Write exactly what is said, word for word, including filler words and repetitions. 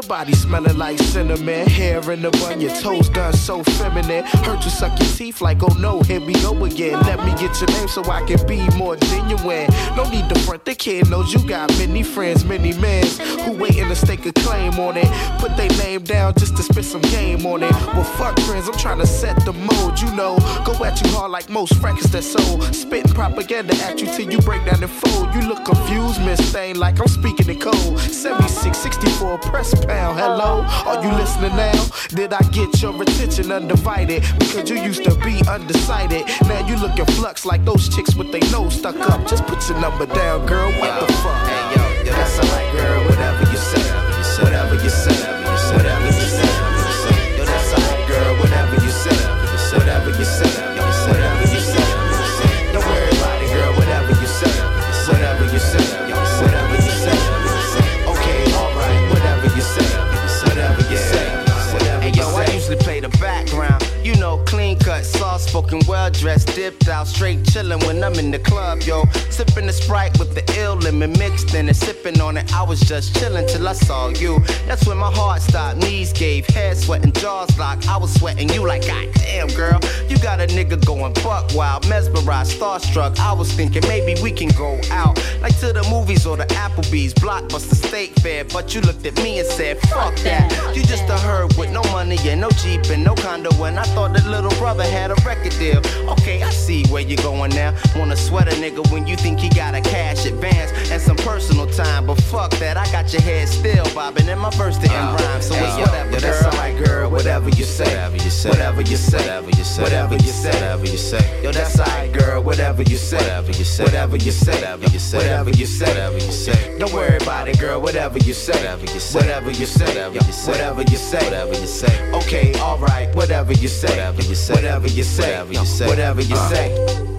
body smelling like cinnamon. Hair in the bun, your toes done so feminine. Heard you suck your teeth like, oh no, here we go again. Let me get your name so I can be more genuine. No need to front, the kid knows you got many friends, many men who waiting to stake a claim on it. Put their name down just to spit some game on it. Well, fuck friends, I'm trying to set the mode, you know. Go at you hard like most records that sold. Spitting propaganda at you till you break down and fold. You look confused, Miss Thing, like I'm speaking in code. seventy-six sixty-four press pound, hello? Are you listening now? Did I get your attention undivided? Because you used to be undecided. Now you looking flux like those chicks with their nose stuck up. Just put your number down, girl, what the fuck? Hey, yo, yo, that's alright, girl, whatever you say. Whatever you say, whatever you say. Yo, that's alright, girl, whatever you say. Whatever you say, whatever you say. Don't worry about it, girl, whatever you say. Whatever you say, whatever you say. Okay, alright, whatever you say. Whatever you say. Hey, yo, I usually play the background. You know, clean cut, soft spoken, well dressed, dipped out, straight chillin' when I'm in the club, yo. Sippin' the Sprite with the ill lemon mixed in and sippin' on it. I was just chillin' till I saw you. That's when my heart stopped, knees gave, head sweatin', jaws locked. I was sweating you like, God damn, girl. You got a nigga going buck wild, mesmerized, starstruck. I was thinking maybe we can go out, like to the movies or the Applebee's, Blockbuster, State Fair. But you looked at me and said, fuck that. You just a herb with no money and no Jeep and no condo. When I thought the little brother had a record deal. Okay, I see where you're going now. Wanna sweat a nigga when you think he got a cash advance and some personal time. But fuck that, I got your head still bobbing in my verse to end rhyme. So it's whatever, girl. That's alright, girl. Whatever you say. Whatever you say. Whatever you say. Whatever you say. Whatever you say. Whatever you say. Yo, that's alright, girl. Whatever you say. Whatever you say. Whatever you say. Whatever you say. Whatever you say. Whatever you say. Don't worry about it, girl. Whatever you say. Whatever you say. Whatever you say. Whatever you say. Whatever you say. Whatever you say. Okay, alright. Whatever you say. Whatever you say. Whatever you say. Whatever you say. Whatever you say.